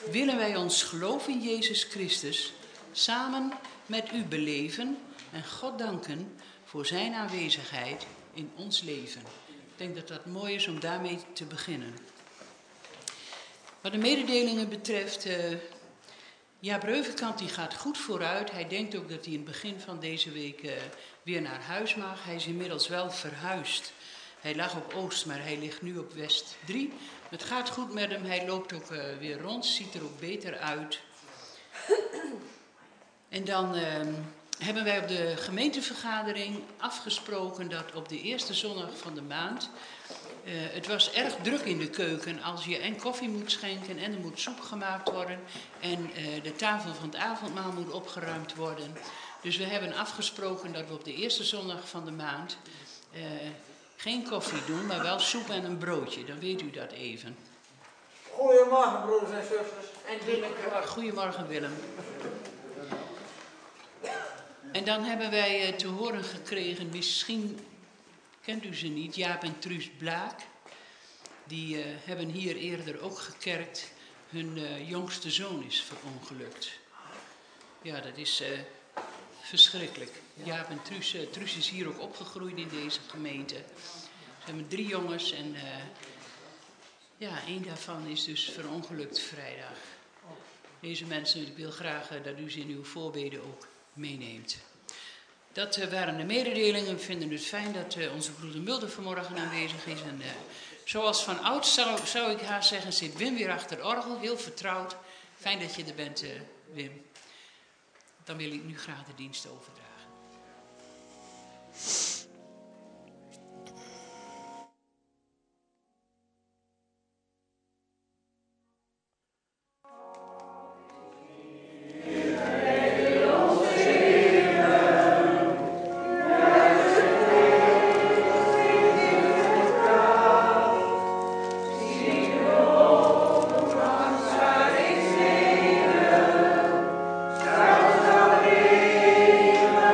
willen wij ons geloof in Jezus Christus samen met u beleven en God danken voor zijn aanwezigheid in ons leven. Ik denk dat dat mooi is om daarmee te beginnen. Wat de mededelingen betreft, Jaap Reuvenkant die gaat goed vooruit. Hij denkt ook dat hij in het begin van deze week weer naar huis mag. Hij is inmiddels wel verhuisd. Hij lag op Oost, maar hij ligt nu op West 3. Het gaat goed met hem. Hij loopt ook weer rond, ziet er ook beter uit. En dan hebben wij op de gemeentevergadering afgesproken dat op de eerste zondag van de maand... het was erg druk in de keuken als je en koffie moet schenken en er moet soep gemaakt worden. En de tafel van het avondmaal moet opgeruimd worden. Dus we hebben afgesproken dat we op de eerste zondag van de maand geen koffie doen, maar wel soep en een broodje. Dan weet u dat even. Goedemorgen broeders en zusters. En Willem. Goedemorgen Willem. En dan hebben wij te horen gekregen, misschien kent u ze niet, Jaap en Truus Blaak. Die hebben hier eerder ook gekerkt. Hun jongste zoon is verongelukt. Ja, dat is verschrikkelijk. Jaap en Truus, Truus is hier ook opgegroeid in deze gemeente. Ze hebben 3 jongens en één daarvan is dus verongelukt vrijdag. Deze mensen, ik wil graag dat u ze in uw voorbeden ook meeneemt. Dat waren de mededelingen. We vinden het fijn dat onze broeder Mulder vanmorgen aanwezig is. En zoals van ouds zou ik haar zeggen, zit Wim weer achter het orgel, heel vertrouwd. Fijn dat je er bent, Wim. Dan wil ik nu graag de dienst overdragen. Amen.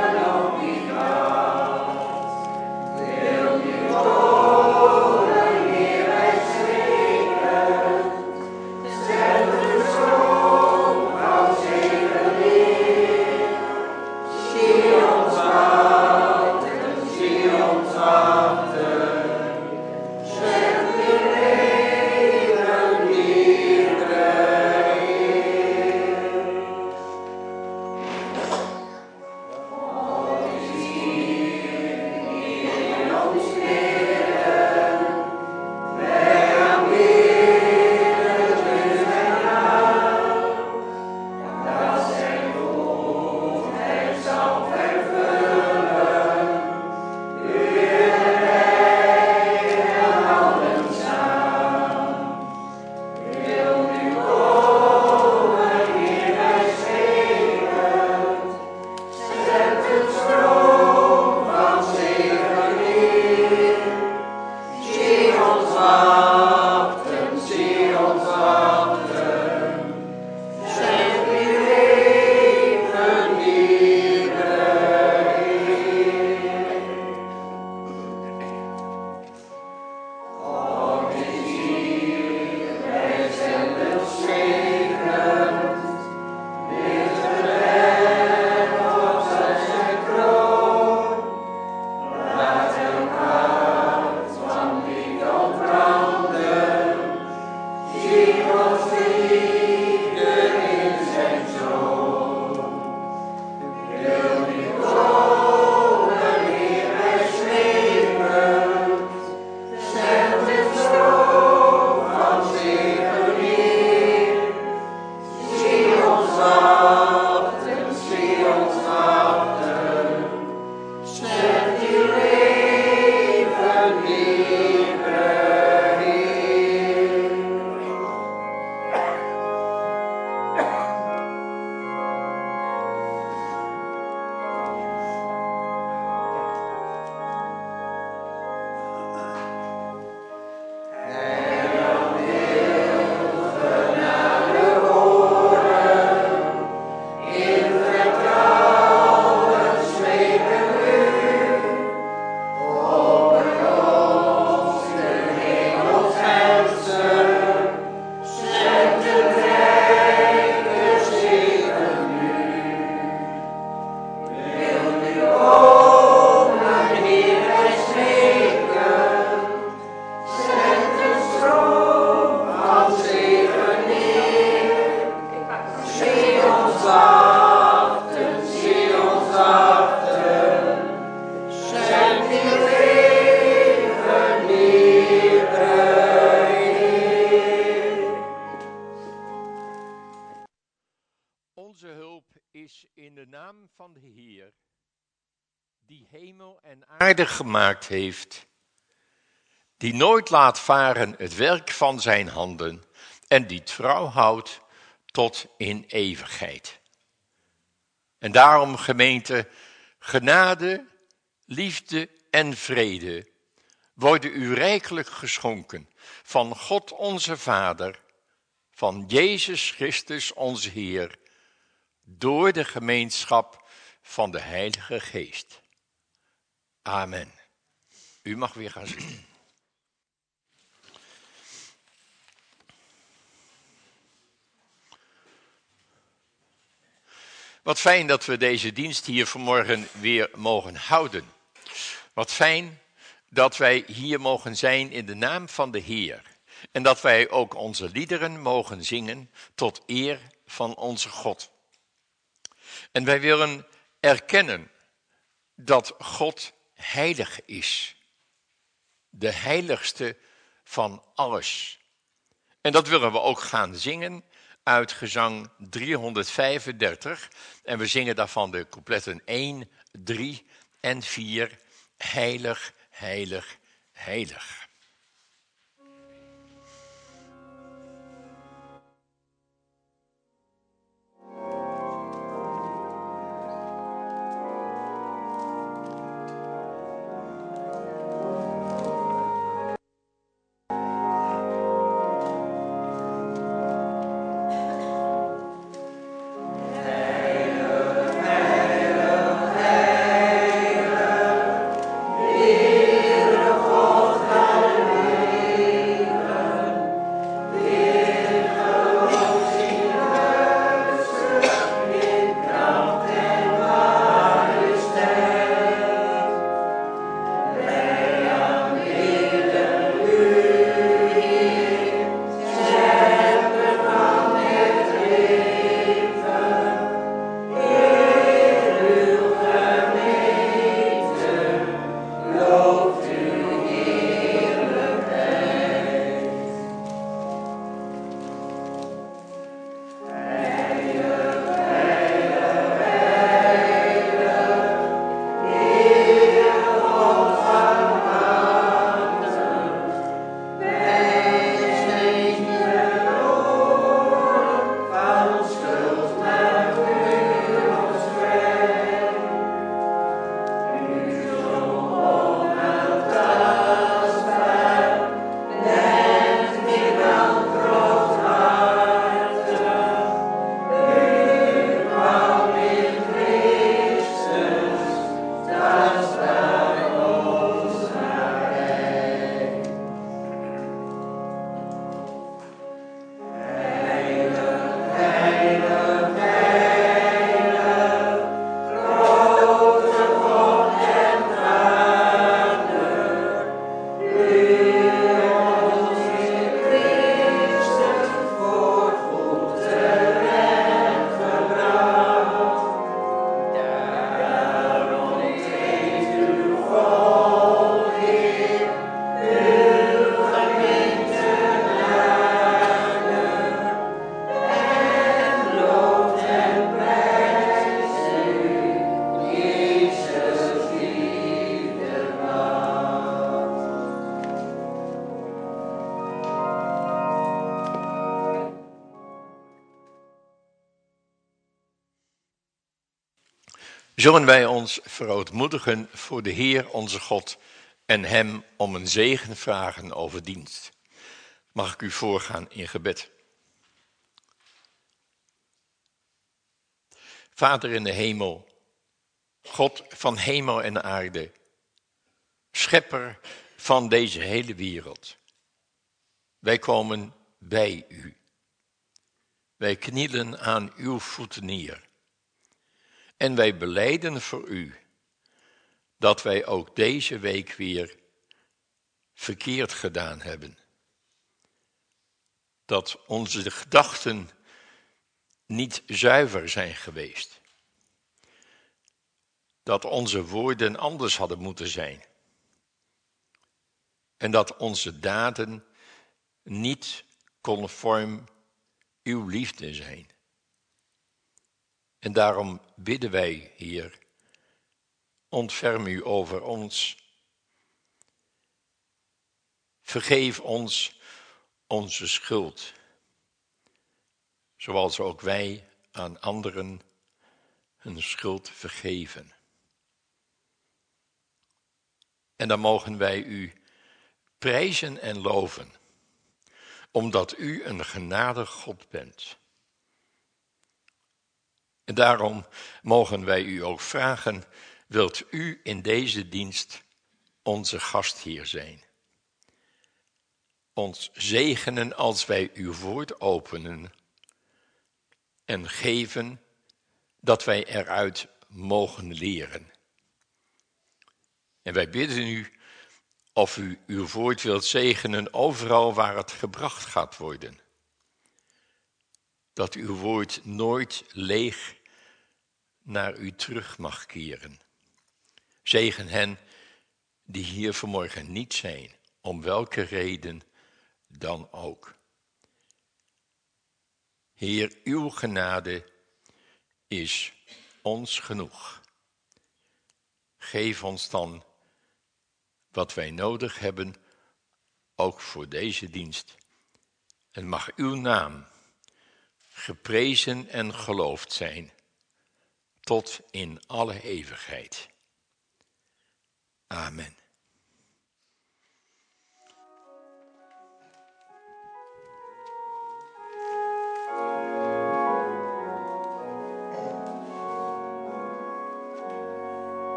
Onze hulp is in de naam van de Heer, die hemel en aarde gemaakt heeft, die nooit laat varen het werk van zijn handen en die trouw houdt tot in eeuwigheid. En daarom, gemeente, genade, liefde en vrede worden u rijkelijk geschonken van God onze Vader, van Jezus Christus onze Heer, door de gemeenschap van de Heilige Geest. Amen. U mag weer gaan zitten. Wat fijn dat we deze dienst hier vanmorgen weer mogen houden. Wat fijn dat wij hier mogen zijn in de naam van de Heer. En dat wij ook onze liederen mogen zingen tot eer van onze God. En wij willen erkennen dat God heilig is. De heiligste van alles. En dat willen we ook gaan zingen uit gezang 335. En we zingen daarvan de coupletten 1, 3 en 4. Heilig, heilig, heilig. Zullen wij ons verootmoedigen voor de Heer onze God en hem om een zegen vragen over dienst. Mag ik u voorgaan in gebed. Vader in de hemel, God van hemel en aarde, schepper van deze hele wereld. Wij komen bij u. Wij knielen aan uw voeten neer. En wij belijden voor u dat wij ook deze week weer verkeerd gedaan hebben. Dat onze gedachten niet zuiver zijn geweest. Dat onze woorden anders hadden moeten zijn. En dat onze daden niet conform uw liefde zijn. En daarom bidden wij, Heer, ontferm u over ons. Vergeef ons onze schuld, zoals ook wij aan anderen hun schuld vergeven. En dan mogen wij u prijzen en loven, omdat u een genadig God bent. En daarom mogen wij u ook vragen, wilt u in deze dienst onze gastheer zijn? Ons zegenen als wij uw woord openen en geven dat wij eruit mogen leren. En wij bidden u of u uw woord wilt zegenen overal waar het gebracht gaat worden. Dat uw woord nooit leeg naar u terug mag keren. Zegen hen die hier vanmorgen niet zijn, om welke reden dan ook. Heer, uw genade is ons genoeg. Geef ons dan wat wij nodig hebben, ook voor deze dienst. En mag uw naam geprezen en geloofd zijn, tot in alle eeuwigheid. Amen.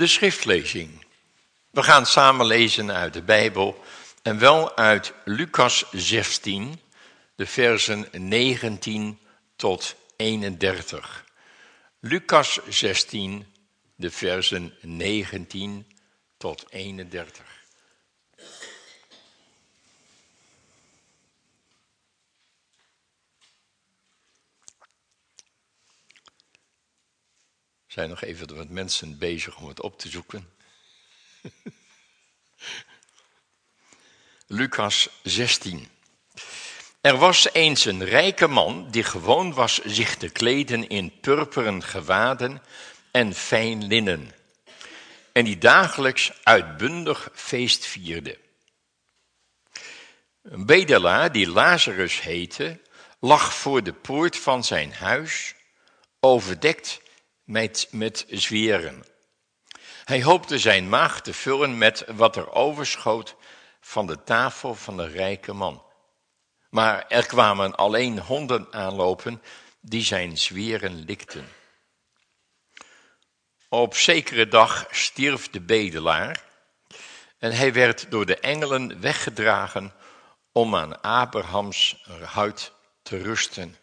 De schriftlezing. We gaan samen lezen uit de Bijbel en wel uit Lucas 16, de versen 19 tot 31. Lucas 16, de versen 19 tot 31. Er zijn nog even wat mensen bezig om het op te zoeken. Lucas 16. Er was eens een rijke man die gewoon was zich te kleden in purperen gewaden en fijn linnen. En die dagelijks uitbundig feest vierde. Een bedelaar die Lazarus heette, lag voor de poort van zijn huis, overdekt met zweren. Hij hoopte zijn maag te vullen met wat er overschoot van de tafel van de rijke man. Maar er kwamen alleen honden aanlopen die zijn zweren likten. Op zekere dag stierf de bedelaar en hij werd door de engelen weggedragen om aan Abrahams huid te rusten.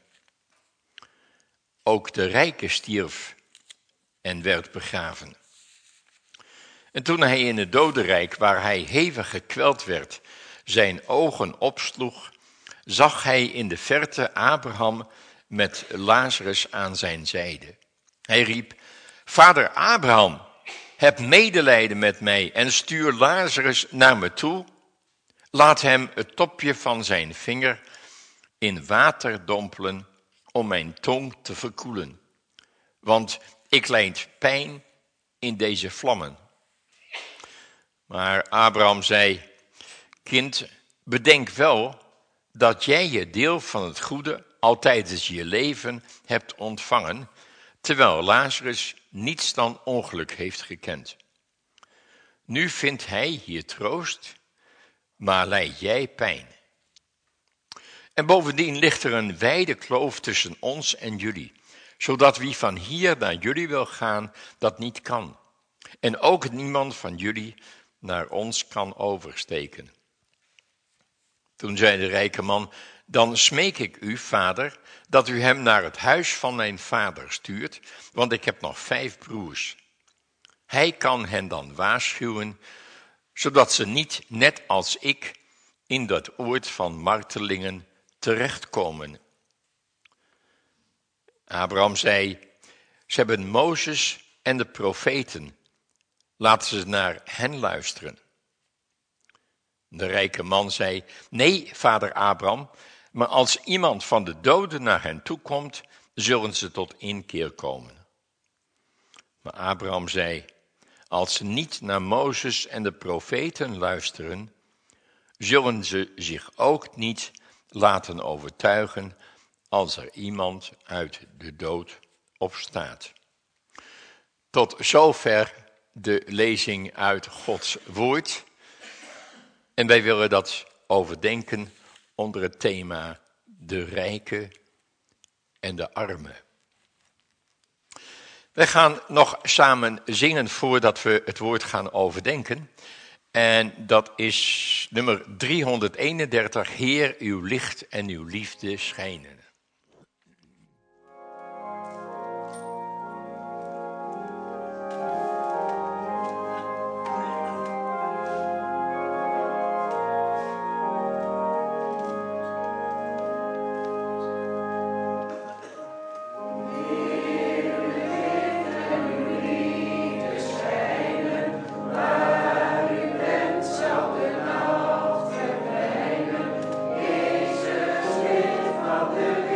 Ook de rijke stierf en werd begraven. En toen hij in het dodenrijk, waar hij hevig gekweld werd, zijn ogen opsloeg, zag hij in de verte Abraham met Lazarus aan zijn zijde. Hij riep: Vader Abraham, heb medelijden met mij en stuur Lazarus naar me toe. Laat hem het topje van zijn vinger in water dompelen om mijn tong te verkoelen. Want ik lijd pijn in deze vlammen. Maar Abraham zei: Kind, bedenk wel dat jij je deel van het goede al tijdens je leven hebt ontvangen, terwijl Lazarus niets dan ongeluk heeft gekend. Nu vindt hij hier troost, maar lijdt jij pijn. En bovendien ligt er een wijde kloof tussen ons en jullie, zodat wie van hier naar jullie wil gaan, dat niet kan. En ook niemand van jullie naar ons kan oversteken. Toen zei de rijke man: Dan smeek ik u, vader, dat u hem naar het huis van mijn vader stuurt, want ik heb nog 5 broers. Hij kan hen dan waarschuwen, zodat ze niet, net als ik, in dat oord van martelingen terechtkomen. Abraham zei: Ze hebben Mozes en de profeten. Laten ze naar hen luisteren. De rijke man zei: Nee, vader Abraham, maar als iemand van de doden naar hen toe komt, zullen ze tot inkeer komen. Maar Abraham zei: Als ze niet naar Mozes en de profeten luisteren, zullen ze zich ook niet laten overtuigen als er iemand uit de dood opstaat. Tot zover de lezing uit Gods woord. En wij willen dat overdenken onder het thema de rijke en de arme. Wij gaan nog samen zingen voordat we het woord gaan overdenken. En dat is nummer 331, Heer, uw licht en uw liefde schijnen. Amen.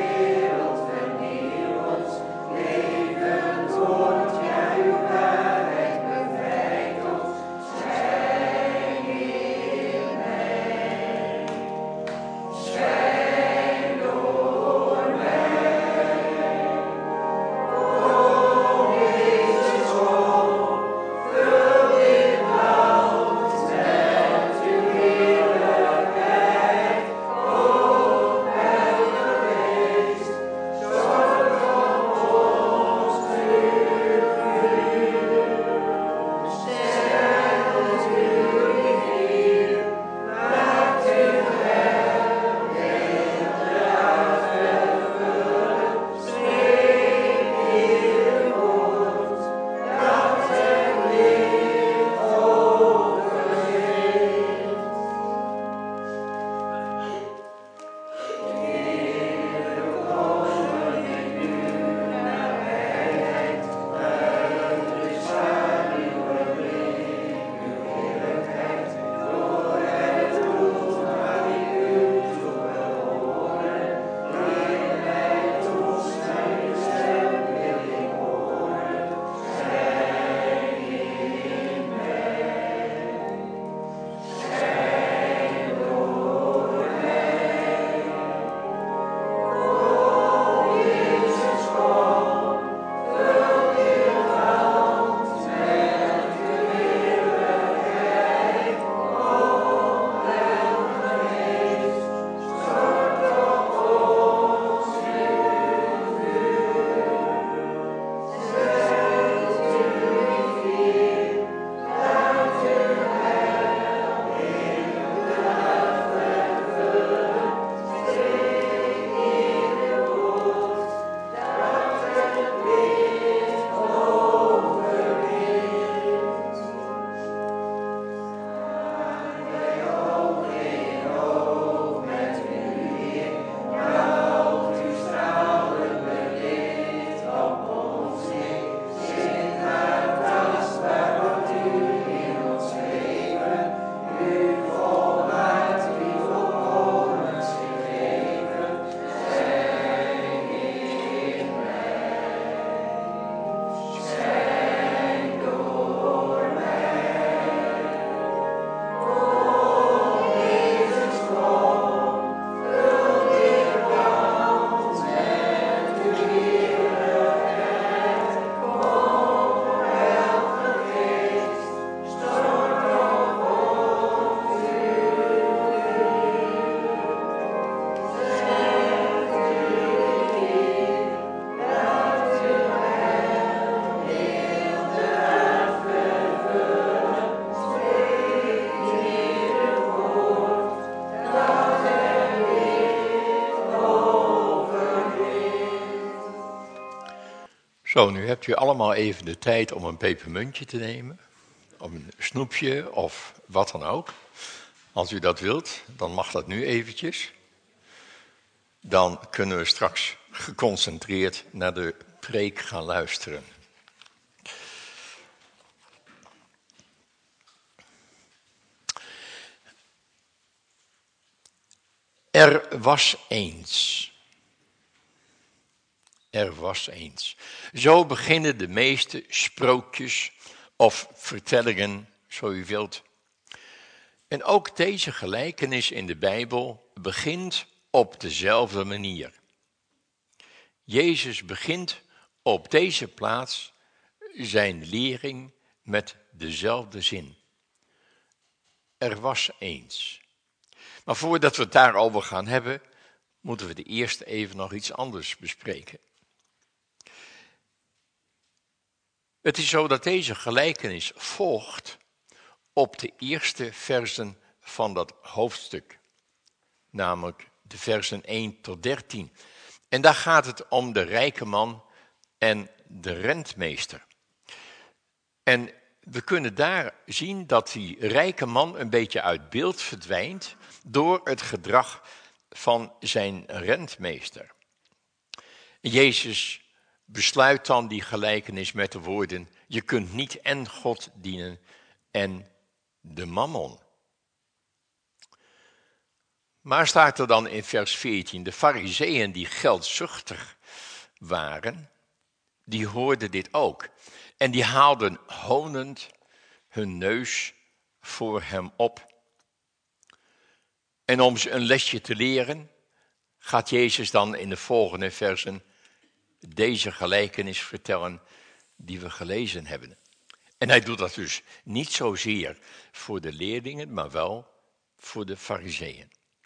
Zo, nu hebt u allemaal even de tijd om een pepermuntje te nemen, om een snoepje of wat dan ook. Als u dat wilt, dan mag dat nu eventjes. Dan kunnen we straks geconcentreerd naar de preek gaan luisteren. Er was eens. Er was eens. Zo beginnen de meeste sprookjes of vertellingen, zo u wilt. En ook deze gelijkenis in de Bijbel begint op dezelfde manier. Jezus begint op deze plaats zijn lering met dezelfde zin. Er was eens. Maar voordat we het daarover gaan hebben, moeten we eerst even nog iets anders bespreken. Het is zo dat deze gelijkenis volgt op de eerste versen van dat hoofdstuk, namelijk de versen 1 tot 13. En daar gaat het om de rijke man en de rentmeester. En we kunnen daar zien dat die rijke man een beetje uit beeld verdwijnt door het gedrag van zijn rentmeester. Jezus besluit dan die gelijkenis met de woorden: je kunt niet en God dienen en de mammon. Maar staat er dan in vers 14, de Farizeeën die geldzuchtig waren, die hoorden dit ook. En die haalden honend hun neus voor hem op. En om ze een lesje te leren, gaat Jezus dan in de volgende versen deze gelijkenis vertellen die we gelezen hebben. En hij doet dat dus niet zozeer voor de leerlingen, maar wel voor de Farizeeën.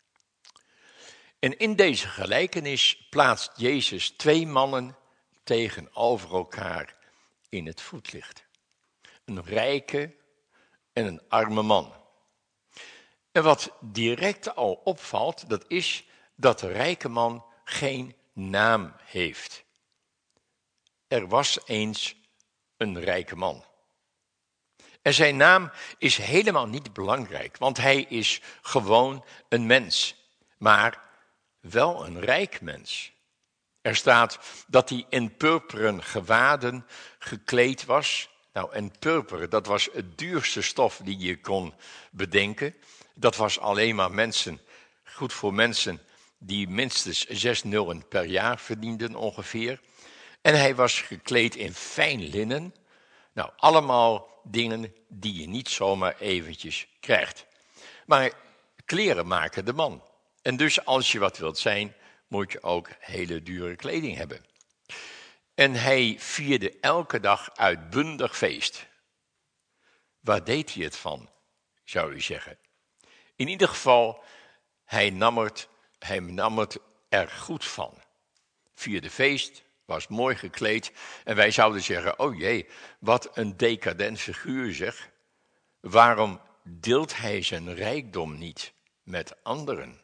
En in deze gelijkenis plaatst Jezus twee mannen tegenover elkaar in het voetlicht. Een rijke en een arme man. En wat direct al opvalt, dat is dat de rijke man geen naam heeft. Er was eens een rijke man. En zijn naam is helemaal niet belangrijk, want hij is gewoon een mens, maar wel een rijk mens. Er staat dat hij in purperen gewaden gekleed was. Nou, en purper, dat was het duurste stof die je kon bedenken. Dat was alleen maar goed voor mensen die minstens 6 nullen per jaar verdienden ongeveer. En hij was gekleed in fijn linnen. Nou, allemaal dingen die je niet zomaar eventjes krijgt. Maar kleren maken de man. En dus als je wat wilt zijn, moet je ook hele dure kleding hebben. En hij vierde elke dag uitbundig feest. Waar deed hij het van, zou u zeggen? In ieder geval, hij nam het er goed van. Vierde feest, was mooi gekleed. En wij zouden zeggen, oh jee, wat een decadent figuur zeg. Waarom deelt hij zijn rijkdom niet met anderen?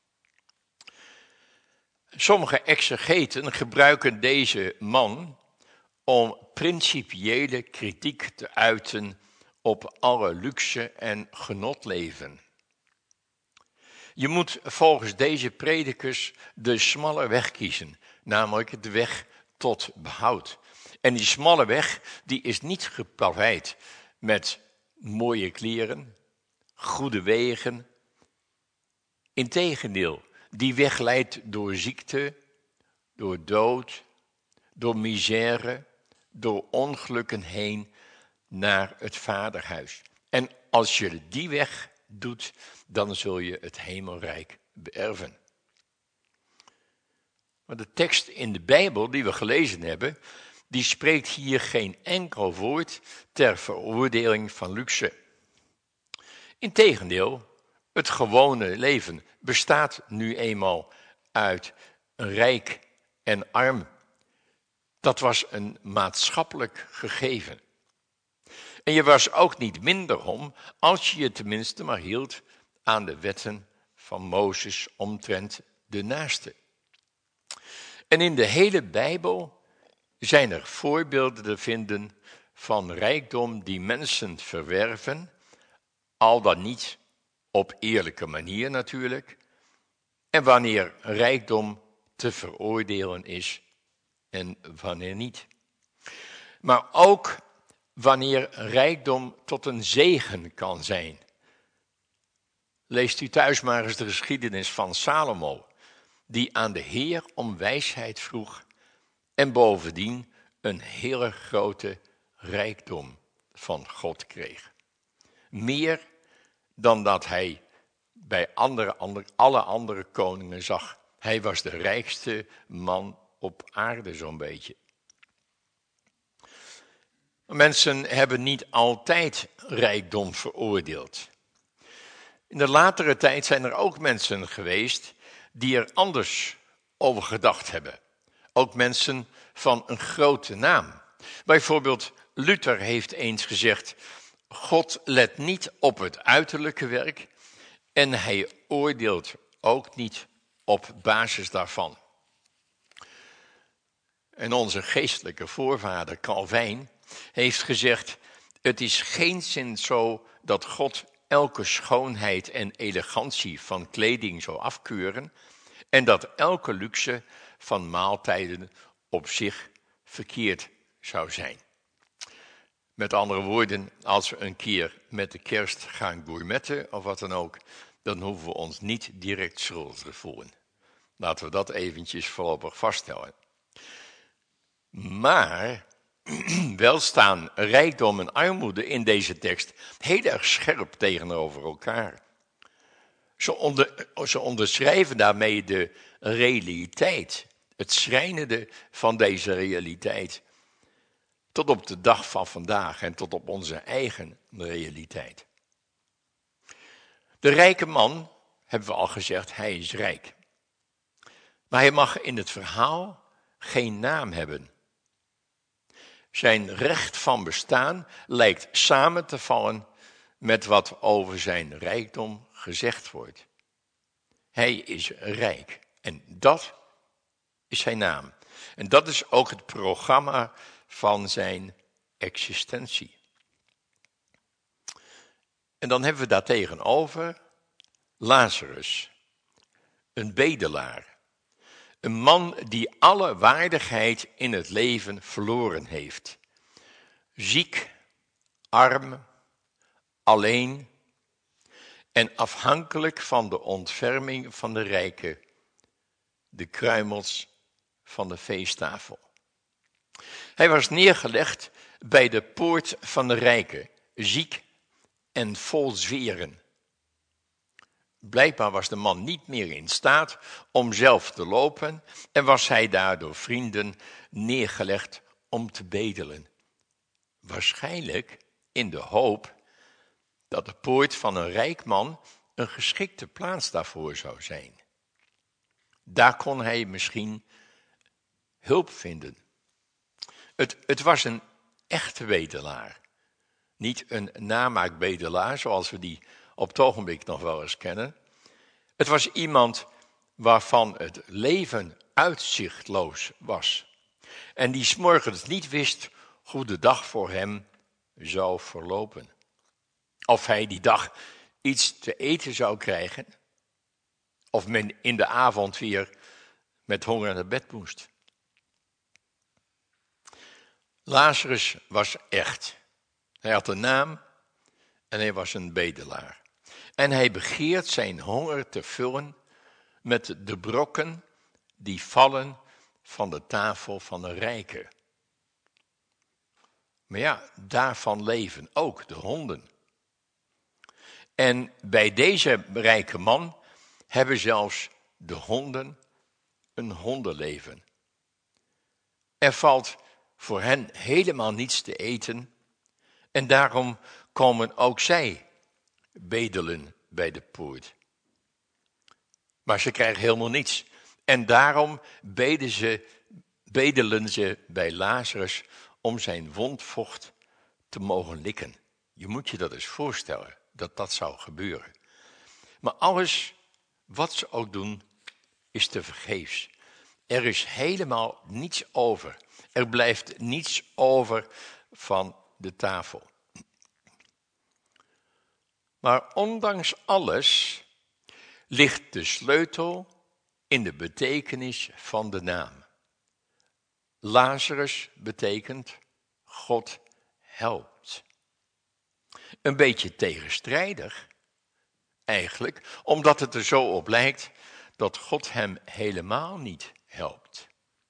Sommige exegeten gebruiken deze man om principiële kritiek te uiten op alle luxe en genotleven. Je moet volgens deze predikers de smalle weg kiezen, namelijk de weg tot behoud. En die smalle weg, die is niet geplaveid met mooie kleren, goede wegen. Integendeel, die weg leidt door ziekte, door dood, door misère, door ongelukken heen naar het vaderhuis. En als je die weg doet, dan zul je het hemelrijk beërven. Maar de tekst in de Bijbel die we gelezen hebben, die spreekt hier geen enkel woord ter veroordeling van luxe. Integendeel, het gewone leven bestaat nu eenmaal uit rijk en arm. Dat was een maatschappelijk gegeven. En je was ook niet minder om als je je tenminste maar hield aan de wetten van Mozes omtrent de naaste. En in de hele Bijbel zijn er voorbeelden te vinden van rijkdom die mensen verwerven, al dan niet op eerlijke manier natuurlijk, en wanneer rijkdom te veroordelen is en wanneer niet. Maar ook wanneer rijkdom tot een zegen kan zijn. Leest u thuis maar eens de geschiedenis van Salomo, die aan de Heer om wijsheid vroeg en bovendien een hele grote rijkdom van God kreeg. Meer dan dat hij bij alle andere koningen zag. Hij was de rijkste man op aarde zo'n beetje. Mensen hebben niet altijd rijkdom veroordeeld. In de latere tijd zijn er ook mensen geweest die er anders over gedacht hebben. Ook mensen van een grote naam. Bijvoorbeeld Luther heeft eens gezegd: God let niet op het uiterlijke werk en hij oordeelt ook niet op basis daarvan. En onze geestelijke voorvader Calvijn heeft gezegd: het is geenszins zo dat God elke schoonheid en elegantie van kleding zou afkeuren en dat elke luxe van maaltijden op zich verkeerd zou zijn. Met andere woorden, als we een keer met de kerst gaan gourmetten of wat dan ook, dan hoeven we ons niet direct schuldig te voelen. Laten we dat eventjes voorlopig vaststellen. Maar wel staan rijkdom en armoede in deze tekst heel erg scherp tegenover elkaar. Ze onderschrijven daarmee de realiteit, het schrijnende van deze realiteit, tot op de dag van vandaag en tot op onze eigen realiteit. De rijke man, hebben we al gezegd, hij is rijk. Maar hij mag in het verhaal geen naam hebben. Zijn recht van bestaan lijkt samen te vallen met wat over zijn rijkdom gezegd wordt. Hij is rijk en dat is zijn naam. En dat is ook het programma van zijn existentie. En dan hebben we daartegenover Lazarus, een bedelaar. Een man die alle waardigheid in het leven verloren heeft. Ziek, arm, alleen en afhankelijk van de ontferming van de rijken, de kruimels van de feesttafel. Hij was neergelegd bij de poort van de rijken, ziek en vol zweren. Blijkbaar was de man niet meer in staat om zelf te lopen en was hij daardoor vrienden neergelegd om te bedelen. Waarschijnlijk in de hoop dat de poort van een rijk man een geschikte plaats daarvoor zou zijn. Daar kon hij misschien hulp vinden. Het was een echte bedelaar. Niet een namaakbedelaar zoals we die op het ogenblik nog wel eens kennen. Het was iemand waarvan het leven uitzichtloos was. En die 's morgens niet wist hoe de dag voor hem zou verlopen. Of hij die dag iets te eten zou krijgen. Of men in de avond weer met honger naar bed moest. Lazarus was echt. Hij had een naam en hij was een bedelaar. En hij begeert zijn honger te vullen met de brokken die vallen van de tafel van de rijken. Maar ja, daarvan leven ook de honden. En bij deze rijke man hebben zelfs de honden een hondenleven. Er valt voor hen helemaal niets te eten en daarom komen ook zij bedelen bij de poort. Maar ze krijgen helemaal niets. En daarom bedelen ze bij Lazarus om zijn wondvocht te mogen likken. Je moet je dat eens voorstellen, dat dat zou gebeuren. Maar alles wat ze ook doen, is tevergeefs. Er is helemaal niets over. Er blijft niets over van de tafel. Maar ondanks alles ligt de sleutel in de betekenis van de naam. Lazarus betekent God helpt. Een beetje tegenstrijdig eigenlijk, omdat het er zo op lijkt dat God hem helemaal niet helpt.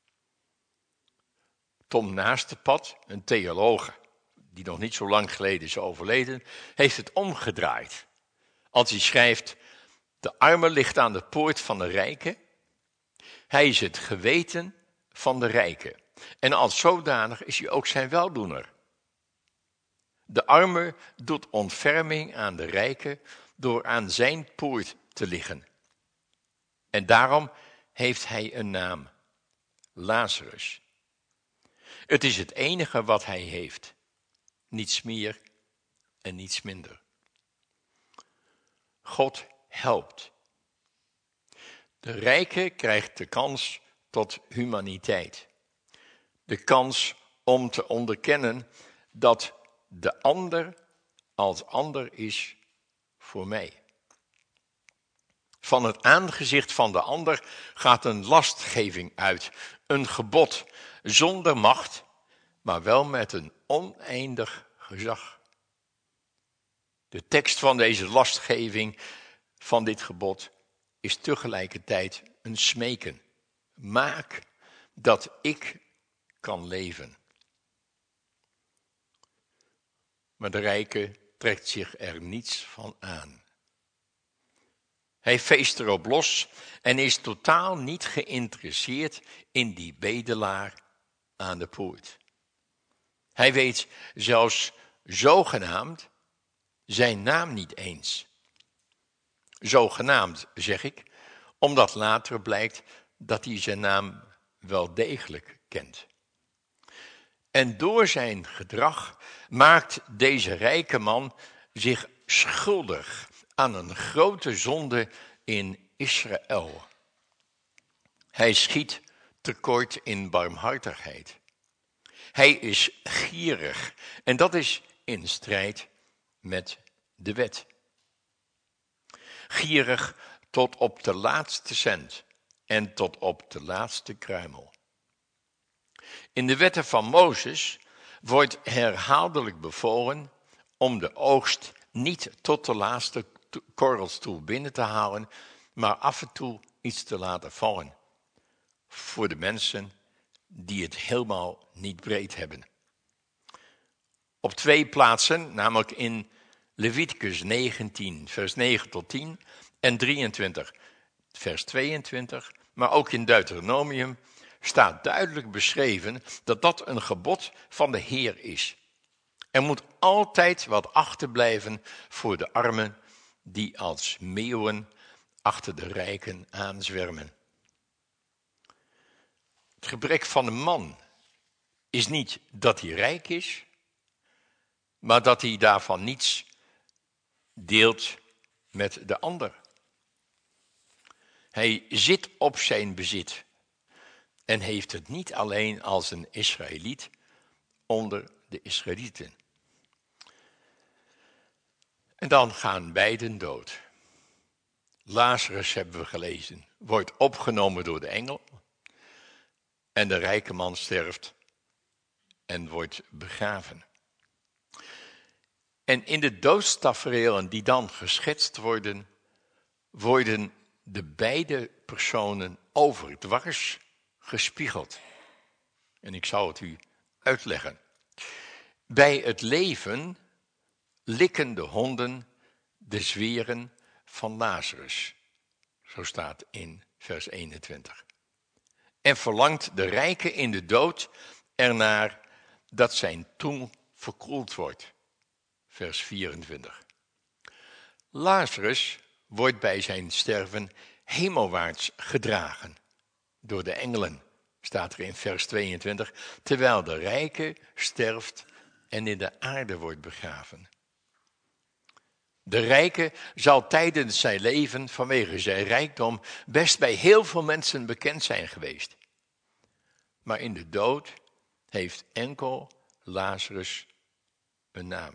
Tom Naastepad, een theoloog die nog niet zo lang geleden is overleden, heeft het omgedraaid. Als hij schrijft, de arme ligt aan de poort van de rijke. Hij is het geweten van de rijke. En als zodanig is hij ook zijn weldoener. De arme doet ontferming aan de rijke door aan zijn poort te liggen. En daarom heeft hij een naam, Lazarus. Het is het enige wat hij heeft, niets meer en niets minder. God helpt. De rijke krijgt de kans tot humaniteit. De kans om te onderkennen dat de ander als ander is voor mij. Van het aangezicht van de ander gaat een lastgeving uit, een gebod, zonder macht, maar wel met een oneindig gezag. De tekst van deze lastgeving, van dit gebod, is tegelijkertijd een smeken. Maak dat ik kan leven. Maar de rijke trekt zich er niets van aan. Hij feest erop los en is totaal niet geïnteresseerd in die bedelaar aan de poort. Hij weet zelfs zogenaamd zijn naam niet eens. Zogenaamd zeg ik, omdat later blijkt dat hij zijn naam wel degelijk kent. En door zijn gedrag maakt deze rijke man zich schuldig aan een grote zonde in Israël. Hij schiet tekort in barmhartigheid. Hij is gierig en dat is in strijd met de wet. Gierig tot op de laatste cent en tot op de laatste kruimel. In de wetten van Mozes wordt herhaaldelijk bevolen om de oogst niet tot de laatste korrels toe binnen te halen, maar af en toe iets te laten vallen. Voor de mensen die het helemaal niet breed hebben. Op 2 plaatsen, namelijk in Leviticus 19, vers 9 tot 10 en 23, vers 22, maar ook in Deuteronomium, staat duidelijk beschreven dat dat een gebod van de Heer is. Er moet altijd wat achterblijven voor de armen die als meeuwen achter de rijken aanzwermen. Het gebrek van een man is niet dat hij rijk is, maar dat hij daarvan niets deelt met de ander. Hij zit op zijn bezit en heeft het niet alleen als een Israëliet onder de Israëlieten. En dan gaan beiden dood. Lazarus, hebben we gelezen, wordt opgenomen door de engel. En de rijke man sterft en wordt begraven. En in de doodstaferelen die dan geschetst worden, worden de beide personen overdwars gespiegeld. En ik zal het u uitleggen. Bij het leven likken de honden de zweren van Lazarus. Zo staat in vers 21. En verlangt de rijke in de dood ernaar dat zijn tong verkoeld wordt. Vers 24. Lazarus wordt bij zijn sterven hemelwaarts gedragen door de engelen, staat er in vers 22, terwijl de rijke sterft en in de aarde wordt begraven. De rijke zal tijdens zijn leven vanwege zijn rijkdom best bij heel veel mensen bekend zijn geweest. Maar in de dood heeft enkel Lazarus een naam.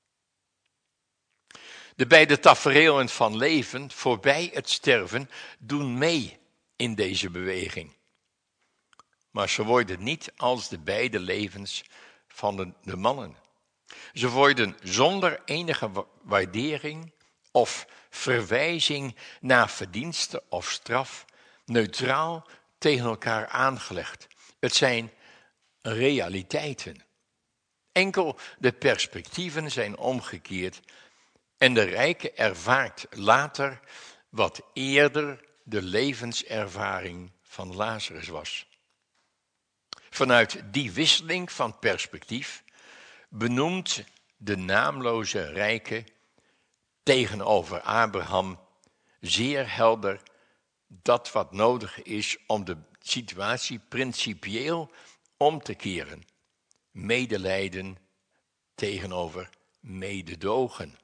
De beide tafereelen van leven voorbij het sterven doen mee in deze beweging. Maar ze worden niet als de beide levens van de mannen. Ze worden zonder enige waardering of verwijzing naar verdienste of straf neutraal tegen elkaar aangelegd. Het zijn realiteiten. Enkel de perspectieven zijn omgekeerd en de rijke ervaart later wat eerder de levenservaring van Lazarus was. Vanuit die wisseling van perspectief benoemt de naamloze rijke tegenover Abraham zeer helder dat wat nodig is om de situatie principieel om te keren. Medelijden tegenover mededogen.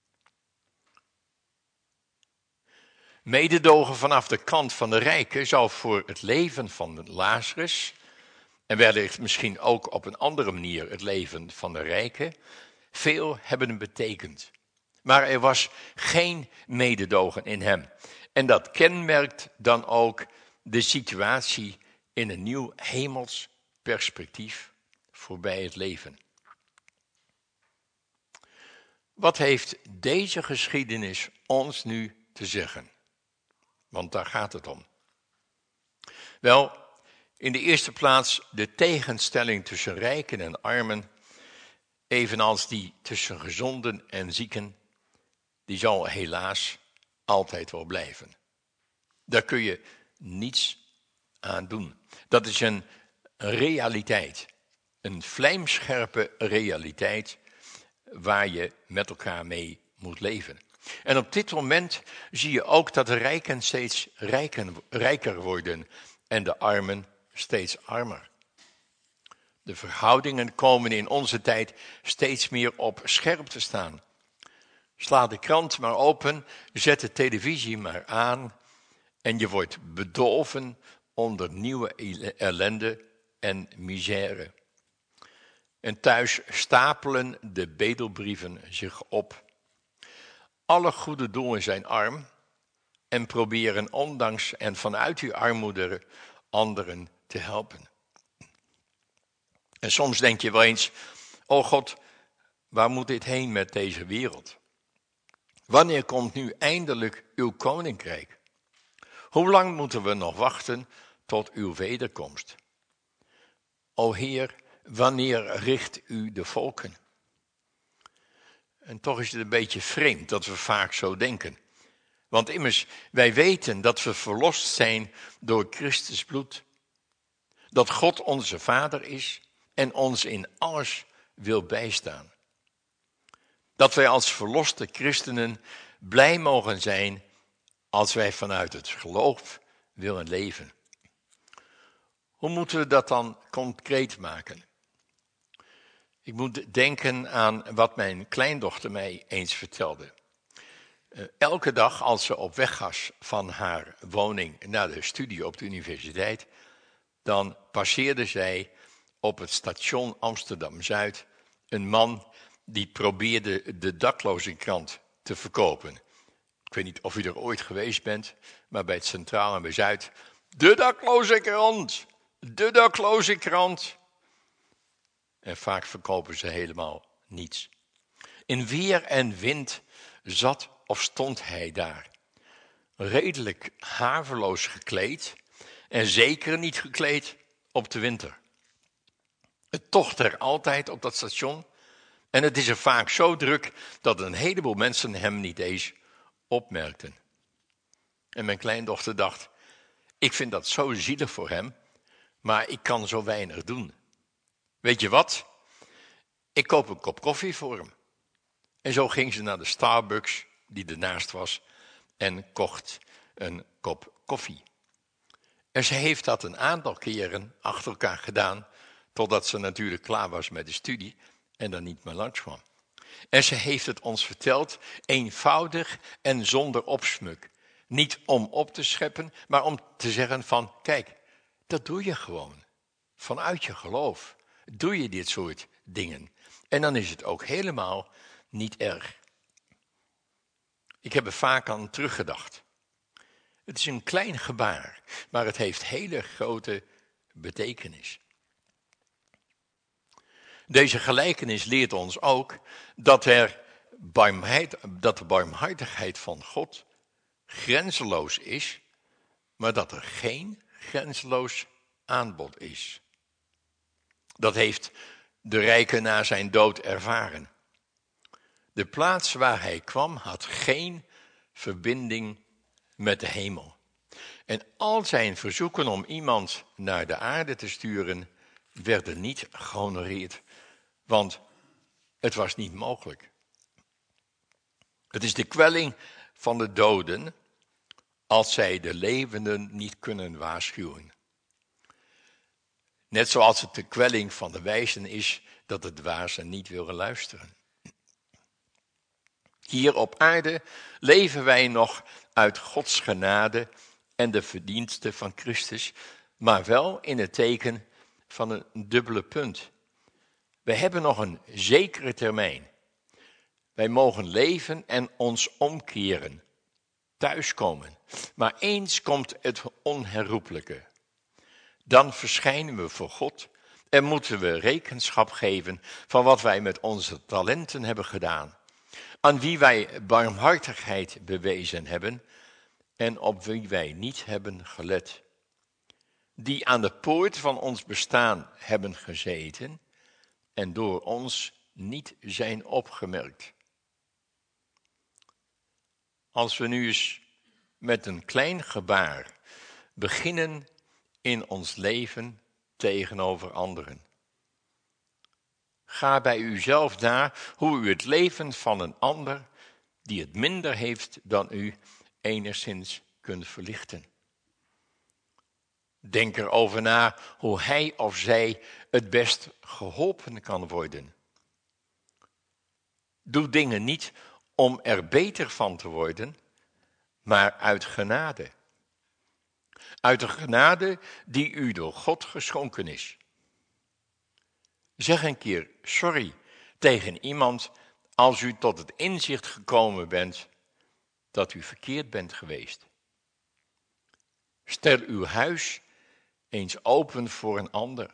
Mededogen vanaf de kant van de rijke zou voor het leven van Lazarus, en wellicht misschien ook op een andere manier het leven van de rijke, veel hebben betekend. Maar er was geen mededogen in hem. En dat kenmerkt dan ook de situatie in een nieuw hemels perspectief voorbij het leven. Wat heeft deze geschiedenis ons nu te zeggen? Want daar gaat het om. Wel, in de eerste plaats de tegenstelling tussen rijken en armen, evenals die tussen gezonden en zieken, die zal helaas altijd wel blijven. Daar kun je niets aan doen. Dat is een realiteit, een vlijmscherpe realiteit waar je met elkaar mee moet leven. En op dit moment zie je ook dat de rijken steeds rijker worden en de armen steeds armer. De verhoudingen komen in onze tijd steeds meer op scherp te staan. Sla de krant maar open, zet de televisie maar aan en je wordt bedolven onder nieuwe ellende en misère. En thuis stapelen de bedelbrieven zich op. Alle goede doelen zijn arm en proberen ondanks en vanuit die armoede anderen te helpen. En soms denk je wel eens, oh God, waar moet dit heen met deze wereld? Wanneer komt nu eindelijk uw koninkrijk? Hoe lang moeten we nog wachten tot uw wederkomst? O Heer, wanneer richt u de volken? En toch is het een beetje vreemd dat we vaak zo denken. Want immers, wij weten dat we verlost zijn door Christus bloed. Dat God onze Vader is en ons in alles wil bijstaan. Dat wij als verloste christenen blij mogen zijn als wij vanuit het geloof willen leven. Hoe moeten we dat dan concreet maken? Ik moet denken aan wat mijn kleindochter mij eens vertelde. Elke dag als ze op weg was van haar woning naar de studie op de universiteit, dan passeerde zij op het station Amsterdam-Zuid een man die probeerde de daklozenkrant te verkopen. Ik weet niet of u er ooit geweest bent, maar bij het Centraal en bij Zuid, de daklozenkrant, de daklozenkrant. En vaak verkopen ze helemaal niets. In weer en wind zat of stond hij daar. Redelijk haveloos gekleed en zeker niet gekleed op de winter. Het tocht er altijd op dat station en het is er vaak zo druk dat een heleboel mensen hem niet eens opmerkten. En mijn kleindochter dacht, ik vind dat zo zielig voor hem, maar ik kan zo weinig doen. Weet je wat? Ik koop een kop koffie voor hem. En zo ging ze naar de Starbucks, die ernaast was, en kocht een kop koffie. En ze heeft dat een aantal keren achter elkaar gedaan, totdat ze natuurlijk klaar was met de studie en dan niet meer langskwam. En ze heeft het ons verteld, eenvoudig en zonder opsmuk. Niet om op te scheppen, maar om te zeggen van, kijk, dat doe je gewoon. Vanuit je geloof. doe je dit soort dingen. En dan is het ook helemaal niet erg. Ik heb er vaak aan teruggedacht. Het is een klein gebaar, maar het heeft hele grote betekenis. Deze gelijkenis leert ons ook dat de barmhartigheid van God grenzeloos is, maar dat er geen grenzeloos aanbod is. Dat heeft de rijke na zijn dood ervaren. De plaats waar hij kwam had geen verbinding met de hemel. En al zijn verzoeken om iemand naar de aarde te sturen werden niet gehonoreerd, want het was niet mogelijk. Het is de kwelling van de doden als zij de levenden niet kunnen waarschuwen. Net zoals het de kwelling van de wijzen is dat de dwazen niet willen luisteren. Hier op aarde leven wij nog uit Gods genade en de verdiensten van Christus, maar wel in het teken van een dubbele punt. We hebben nog een zekere termijn. Wij mogen leven en ons omkeren, thuiskomen. Maar eens komt het onherroepelijke. Dan verschijnen we voor God en moeten we rekenschap geven van wat wij met onze talenten hebben gedaan. Aan wie wij barmhartigheid bewezen hebben en op wie wij niet hebben gelet. Die aan de poort van ons bestaan hebben gezeten en door ons niet zijn opgemerkt. Als we nu eens met een klein gebaar beginnen in ons leven tegenover anderen. Ga bij uzelf na hoe u het leven van een ander die het minder heeft dan u enigszins kunt verlichten. Denk erover na hoe hij of zij het best geholpen kan worden. Doe dingen niet om er beter van te worden, maar uit genade. Uit de genade die u door God geschonken is. Zeg een keer sorry tegen iemand als u tot het inzicht gekomen bent dat u verkeerd bent geweest. Stel uw huis eens open voor een ander.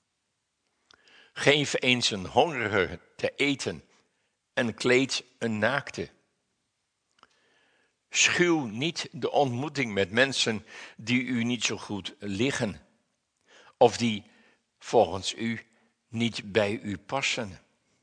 Geef eens een hongerige te eten en kleed een naakte. Schuw niet de ontmoeting met mensen die u niet zo goed liggen of die volgens u niet bij u passen.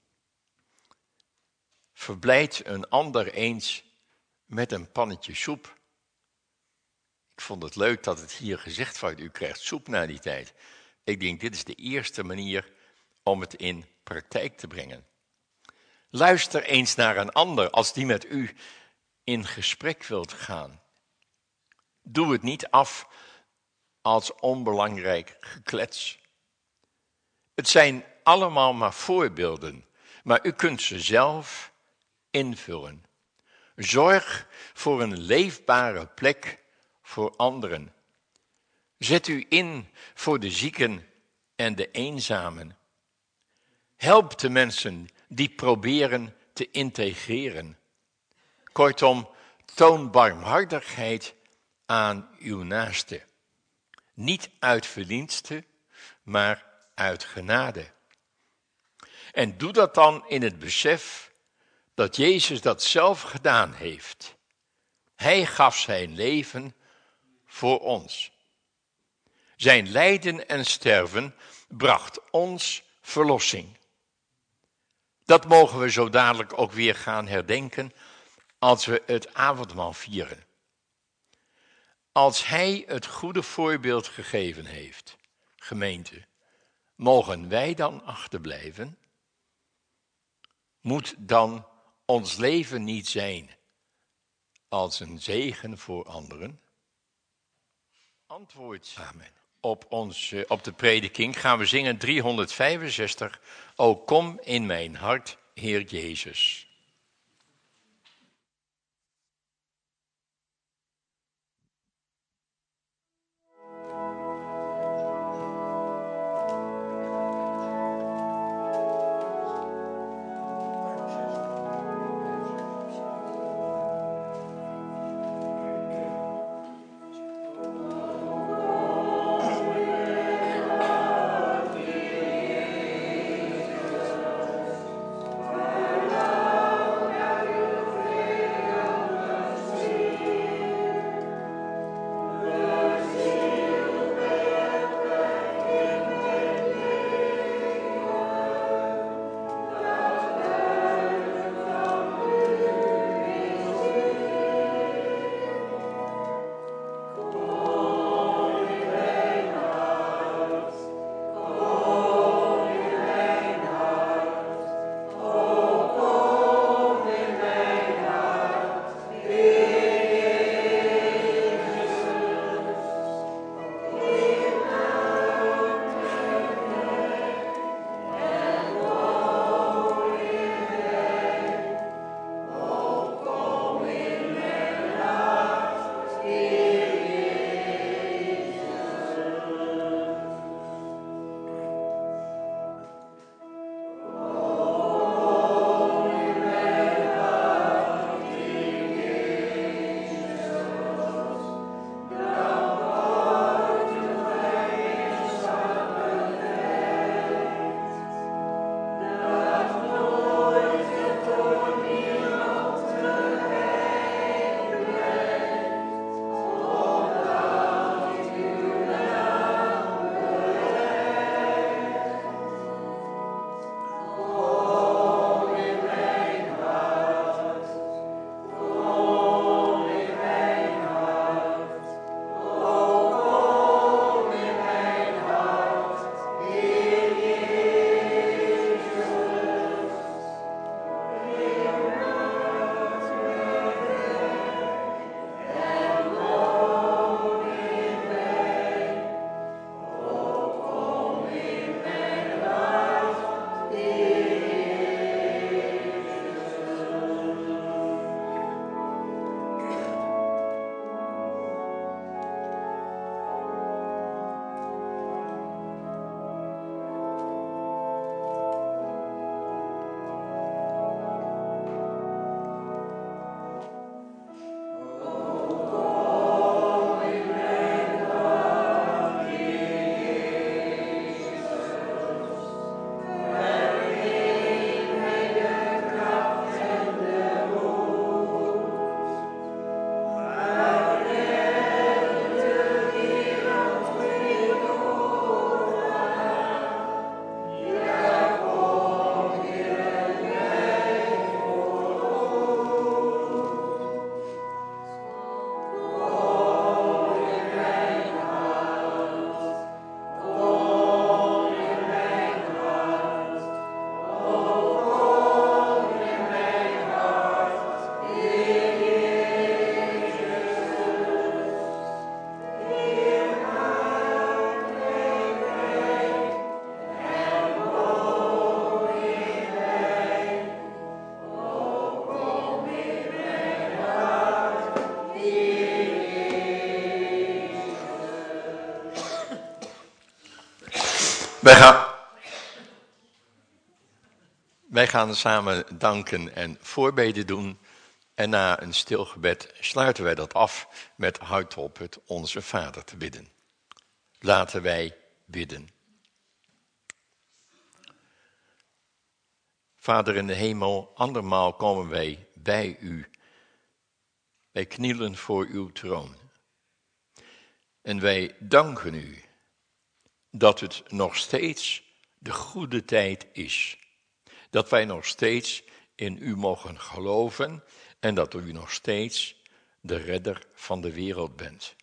Verblijd een ander eens met een pannetje soep. Ik vond het leuk dat het hier gezegd wordt, u krijgt soep na die tijd. Ik denk, dit is de eerste manier om het in praktijk te brengen. Luister eens naar een ander als die met u in gesprek wilt gaan. Doe het niet af als onbelangrijk geklets. Het zijn allemaal maar voorbeelden, maar u kunt ze zelf invullen. Zorg voor een leefbare plek voor anderen. Zet u in voor de zieken en de eenzamen. Help de mensen die proberen te integreren. Kortom, toon barmhartigheid aan uw naaste. Niet uit verdienste, maar uit genade. En doe dat dan in het besef dat Jezus dat zelf gedaan heeft. Hij gaf zijn leven voor ons. Zijn lijden en sterven bracht ons verlossing. Dat mogen we zo dadelijk ook weer gaan herdenken als we het avondmaal vieren. Als hij het goede voorbeeld gegeven heeft, gemeente, mogen wij dan achterblijven? Moet dan ons leven niet zijn als een zegen voor anderen? Antwoord Amen. Op de prediking gaan we zingen 365. O kom in mijn hart, Heer Jezus. Wij gaan samen danken en voorbeden doen. En na een stil gebed sluiten wij dat af met hardop het Onze Vader te bidden. Laten wij bidden. Vader in de hemel, andermaal komen wij bij u. Wij knielen voor uw troon. En wij danken u dat het nog steeds de goede tijd is. Dat wij nog steeds in u mogen geloven en dat u nog steeds de redder van de wereld bent.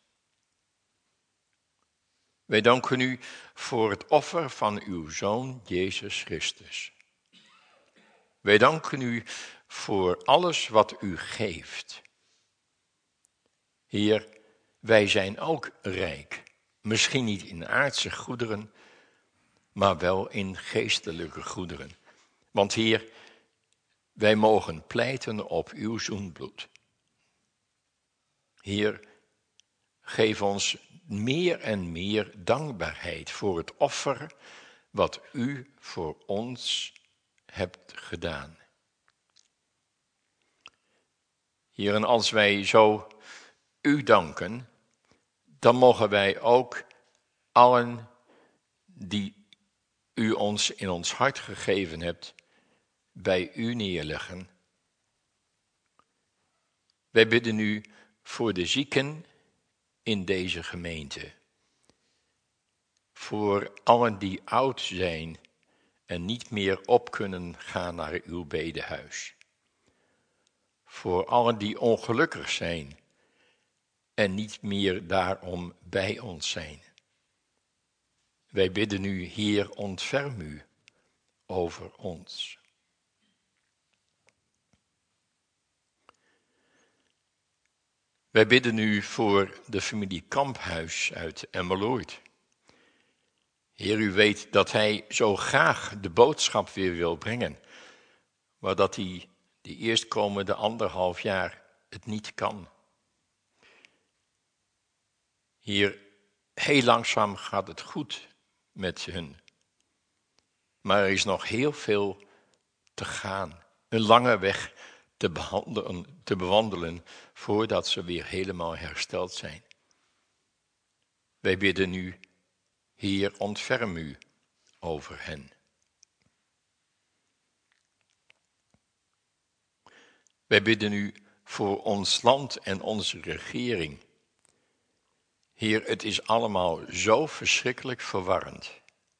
Wij danken u voor het offer van uw Zoon Jezus Christus. Wij danken u voor alles wat u geeft. Heer, wij zijn ook rijk. Misschien niet in aardse goederen, maar wel in geestelijke goederen. Want Heer, wij mogen pleiten op uw zoenbloed. Heer, geef ons meer en meer dankbaarheid voor het offer wat u voor ons hebt gedaan. Heer, en als wij zo u danken, dan mogen wij ook allen die u ons in ons hart gegeven hebt, bij u neerleggen. Wij bidden u voor de zieken in deze gemeente. Voor allen die oud zijn en niet meer op kunnen gaan naar uw bedehuis. Voor allen die ongelukkig zijn en niet meer daarom bij ons zijn. Wij bidden u, Heer, ontferm u over ons. Wij bidden u voor de familie Kamphuis uit Emmeloord. Heer, u weet dat hij zo graag de boodschap weer wil brengen, maar dat hij de eerstkomende 1,5 jaar het niet kan. Heer, heel langzaam gaat het goed met hun, maar er is nog heel veel te gaan, een lange weg te bewandelen voordat ze weer helemaal hersteld zijn. Wij bidden u, Heer, ontferm u over hen. Wij bidden u voor ons land en onze regering. Heer, het is allemaal zo verschrikkelijk verwarrend.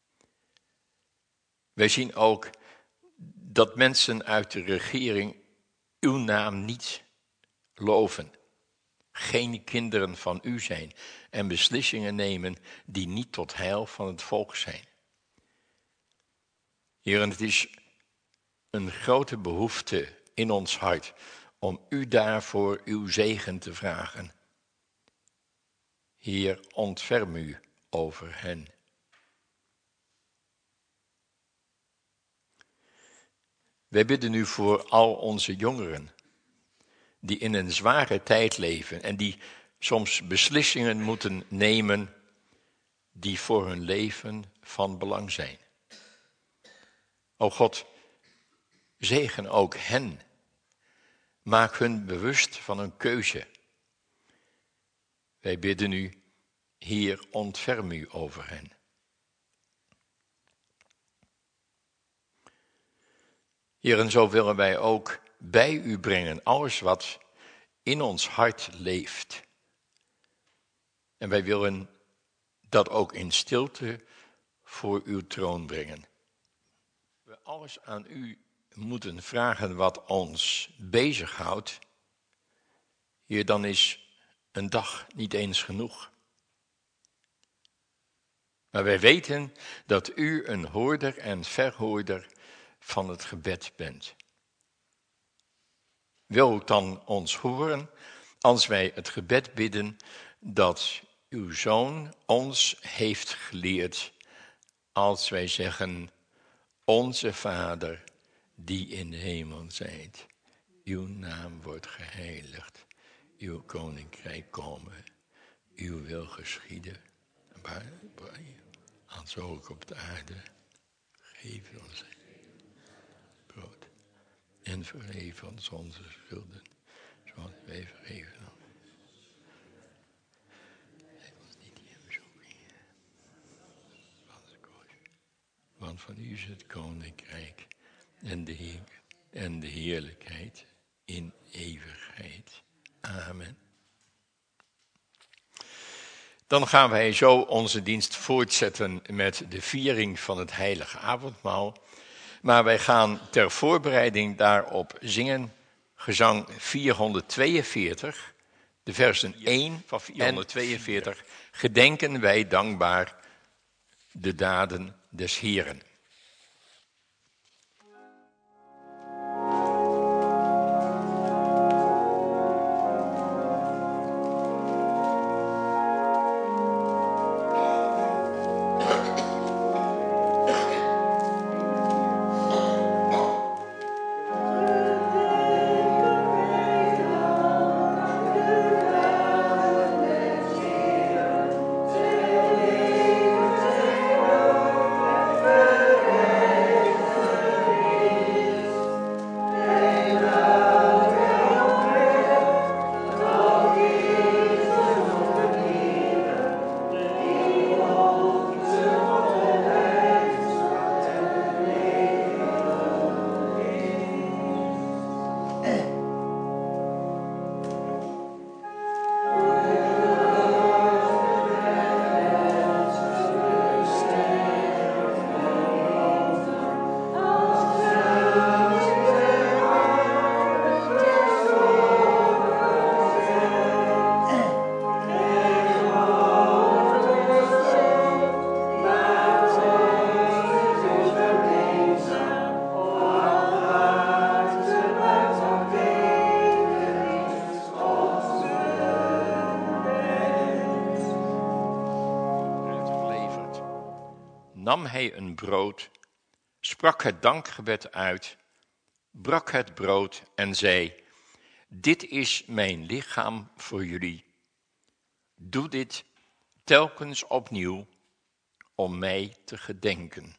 Wij zien ook dat mensen uit de regering uw naam niet loven. Geen kinderen van u zijn en beslissingen nemen die niet tot heil van het volk zijn. Heer, en het is een grote behoefte in ons hart om u daarvoor uw zegen te vragen. Heer, ontferm u over hen. Wij bidden u voor al onze jongeren, die in een zware tijd leven en die soms beslissingen moeten nemen die voor hun leven van belang zijn. O God, zegen ook hen. Maak hun bewust van een keuze. Wij bidden u, Heer, ontferm u over hen. Heer, en zo willen wij ook bij u brengen alles wat in ons hart leeft. En wij willen dat ook in stilte voor uw troon brengen. We alles aan u moeten vragen wat ons bezighoudt. Heer, dan is een dag niet eens genoeg. Maar wij weten dat u een hoorder en verhoorder van het gebed bent. Wil dan ons horen als wij het gebed bidden dat uw Zoon ons heeft geleerd, als wij zeggen, Onze Vader, die in de hemel zijt, uw naam wordt geheiligd, uw koninkrijk komen, uw wil geschieden. als ook op de aarde. Geef ons brood. En vergeef ons onze schulden, zoals wij vergeven. Leid ons niet in bezoeking. Want van u is het koninkrijk en de heerlijkheid in eeuwigheid. Amen. Dan gaan wij zo onze dienst voortzetten met de viering van het heilige avondmaal. Maar wij gaan ter voorbereiding daarop zingen gezang 442, de versen 1 van 442. Gedenken wij dankbaar de daden des Heeren. Nam hij een brood, sprak het dankgebed uit, brak het brood en zei: dit is mijn lichaam voor jullie. Doe dit telkens opnieuw om mij te gedenken.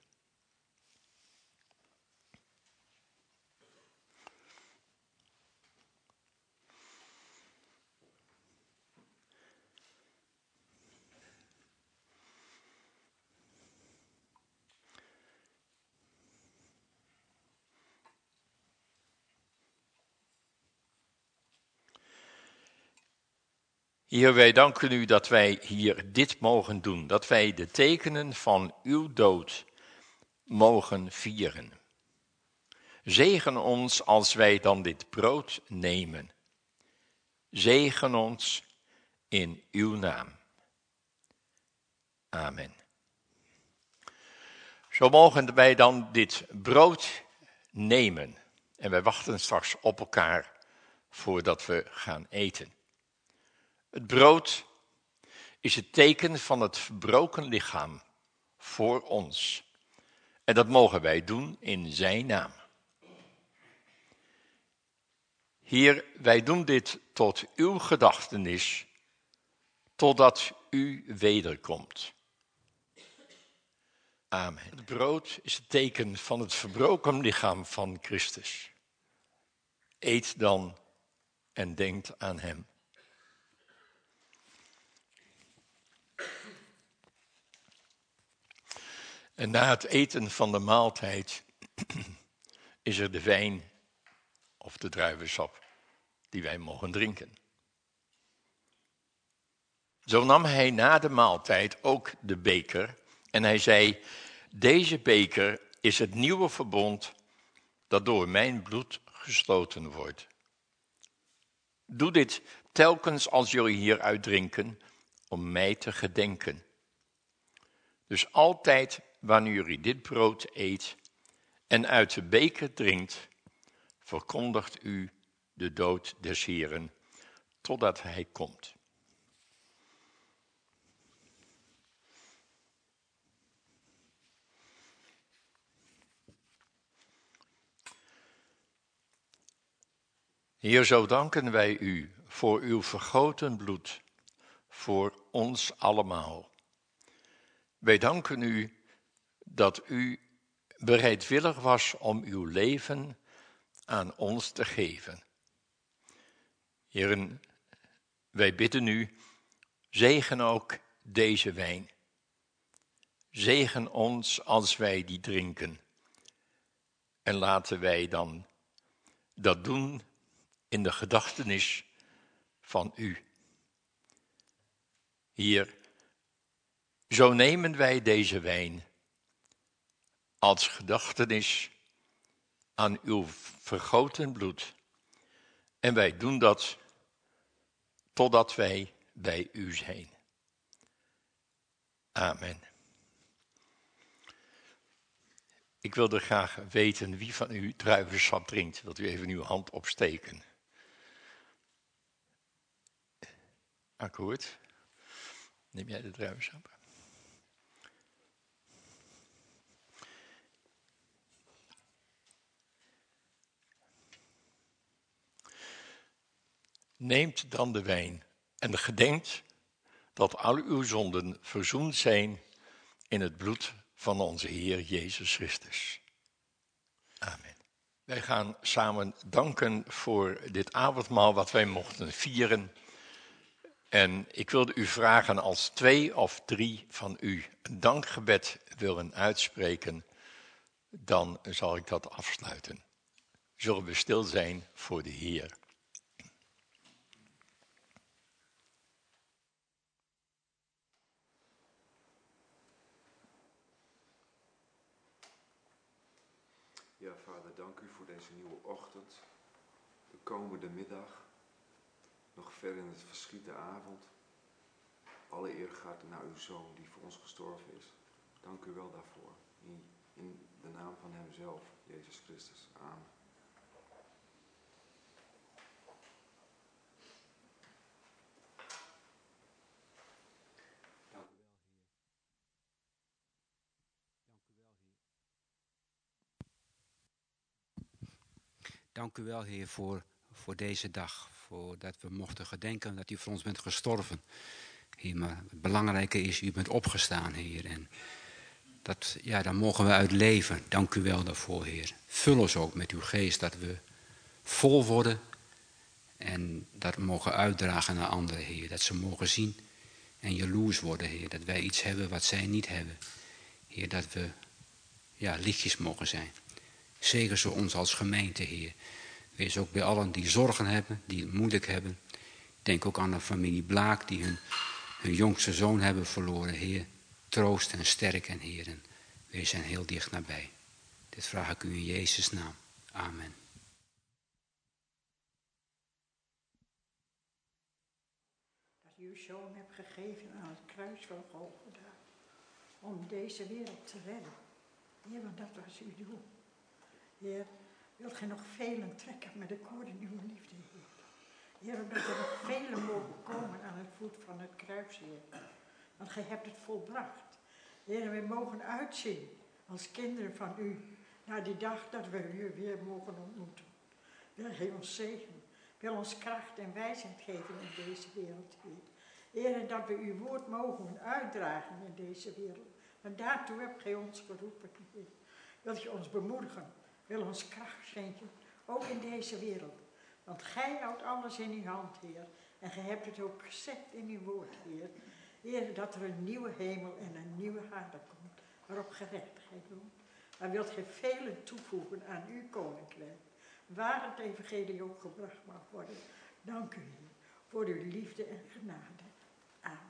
Heer, wij danken u dat wij hier dit mogen doen, dat wij de tekenen van uw dood mogen vieren. Zegen ons als wij dan dit brood nemen. Zegen ons in uw naam. Amen. Zo mogen wij dan dit brood nemen en wij wachten straks op elkaar voordat we gaan eten. Het brood is het teken van het verbroken lichaam voor ons. En dat mogen wij doen in zijn naam. Heer, wij doen dit tot uw gedachtenis, totdat u wederkomt. Amen. Het brood is het teken van het verbroken lichaam van Christus. Eet dan en denkt aan hem. En na het eten van de maaltijd is er de wijn of de druivensap die wij mogen drinken. Zo nam hij na de maaltijd ook de beker en hij zei: deze beker is het nieuwe verbond dat door mijn bloed gesloten wordt. Doe dit telkens als jullie hieruit drinken om mij te gedenken. Dus altijd wanneer jullie dit brood eet en uit de beker drinkt, verkondigt u de dood des Heeren, totdat hij komt. Heer, zo danken wij u voor uw vergoten bloed, voor ons allemaal. Wij danken u dat u bereidwillig was om uw leven aan ons te geven. Heren, wij bidden u, zegen ook deze wijn. Zegen ons als wij die drinken. En laten wij dan dat doen in de gedachtenis van u. Heer, zo nemen wij deze wijn als gedachtenis aan uw vergoten bloed. En wij doen dat totdat wij bij u zijn. Amen. Ik wilde graag weten wie van u druivensap drinkt. Wilt u even uw hand opsteken? Akkoord. Neem jij de druivensap? Neemt dan de wijn en gedenkt dat al uw zonden verzoend zijn in het bloed van onze Heer Jezus Christus. Amen. Wij gaan samen danken voor dit avondmaal wat wij mochten vieren. En ik wilde u vragen als 2 of 3 van u een dankgebed willen uitspreken, dan zal ik dat afsluiten. Zullen we stil zijn voor de Heer. Ja, Vader, dank u voor deze nieuwe ochtend, de komende middag, nog ver in het verschieten avond. Alle eer gaat naar uw Zoon die voor ons gestorven is. Dank u wel daarvoor. In de naam van Hemzelf, Jezus Christus. Amen. Dank u wel, Heer, voor deze dag. Voor dat we mochten gedenken dat u voor ons bent gestorven. Heer, maar het belangrijke is, u bent opgestaan, Heer. En daar mogen we uit leven. Dank u wel daarvoor, Heer. Vul ons ook met uw geest, dat we vol worden. En dat mogen uitdragen naar anderen, Heer. Dat ze mogen zien en jaloers worden, Heer. Dat wij iets hebben wat zij niet hebben. Heer, dat we lichtjes mogen zijn. Zegen ze ons als gemeente, Heer. Wees ook bij allen die zorgen hebben, die het moeilijk hebben. Denk ook aan de familie Blaak, die hun jongste zoon hebben verloren, Heer. Troost en sterken, Heer. En wees zijn heel dicht nabij. Dit vraag ik u in Jezus' naam. Amen. Dat u uw zoon hebt gegeven aan het kruis van Golgotha. Om deze wereld te redden. Heer, want dat was uw doel. Heer, wilt gij nog velen trekken met de koorden uw liefde, Heer. Heer, omdat er nog velen mogen komen aan het voet van het kruis, Heer. Want gij hebt het volbracht. Heer, wij mogen uitzien als kinderen van u naar die dag dat we u weer mogen ontmoeten. Wil gij ons zegen, wil ons kracht en wijsheid geven in deze wereld, Heer. Heer, dat we uw woord mogen uitdragen in deze wereld. Want daartoe hebt gij ons geroepen, Heer. Wilt je ons bemoedigen? Wil ons kracht schenken, ook in deze wereld. Want gij houdt alles in uw hand, Heer. En gij hebt het ook gezegd in uw woord, Heer. Heer, dat er een nieuwe hemel en een nieuwe aarde komt, waarop gerechtigheid woont. Maar wilt gij velen toevoegen aan uw koninkrijk, waar het evangelie ook gebracht mag worden. Dank u, Heer, voor uw liefde en genade. Amen.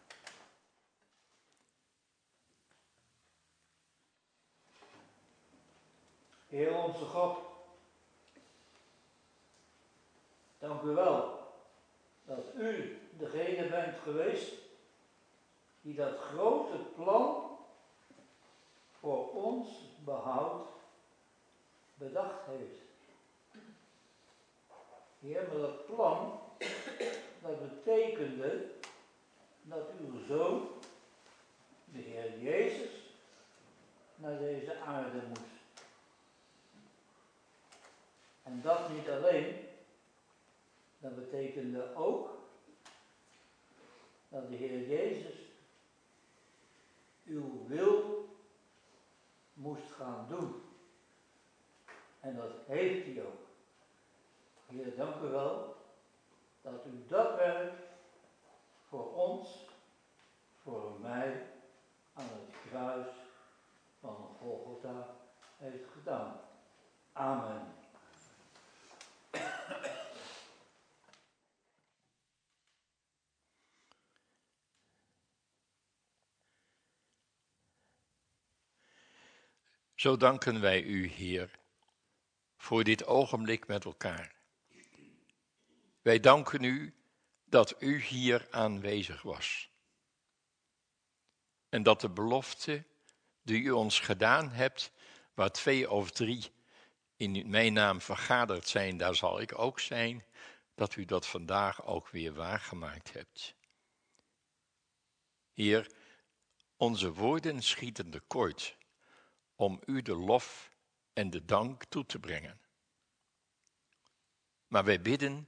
Heer onze God, dank u wel dat u degene bent geweest die dat grote plan voor ons behoud bedacht heeft. Heer, maar dat plan, dat betekende dat uw Zoon, de Heer Jezus, naar deze aarde moest. En dat niet alleen, dat betekende ook dat de Heer Jezus uw wil moest gaan doen. En dat heeft hij ook. Heer, dank u wel dat u dat werk voor ons, voor mij, aan het kruis van Golgotha heeft gedaan. Amen. Zo danken wij u, Heer, voor dit ogenblik met elkaar. Wij danken u dat u hier aanwezig was. En dat de belofte die u ons gedaan hebt, waar 2 of 3 in mijn naam vergaderd zijn, daar zal ik ook zijn, dat u dat vandaag ook weer waargemaakt hebt. Heer, onze woorden schieten tekort om u de lof en de dank toe te brengen. Maar wij bidden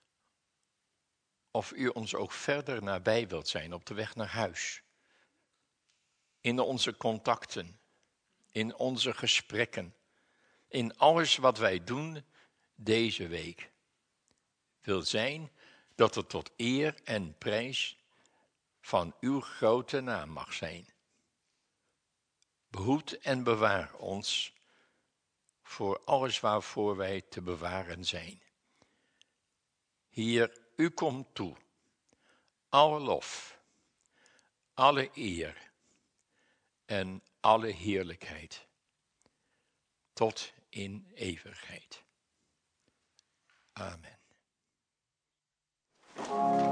of u ons ook verder nabij wilt zijn op de weg naar huis. In onze contacten, in onze gesprekken, in alles wat wij doen deze week. Wil zijn dat het tot eer en prijs van uw grote naam mag zijn. Behoed en bewaar ons voor alles waarvoor wij te bewaren zijn. Heer, u komt toe, alle lof, alle eer en alle heerlijkheid, tot in eeuwigheid. Amen.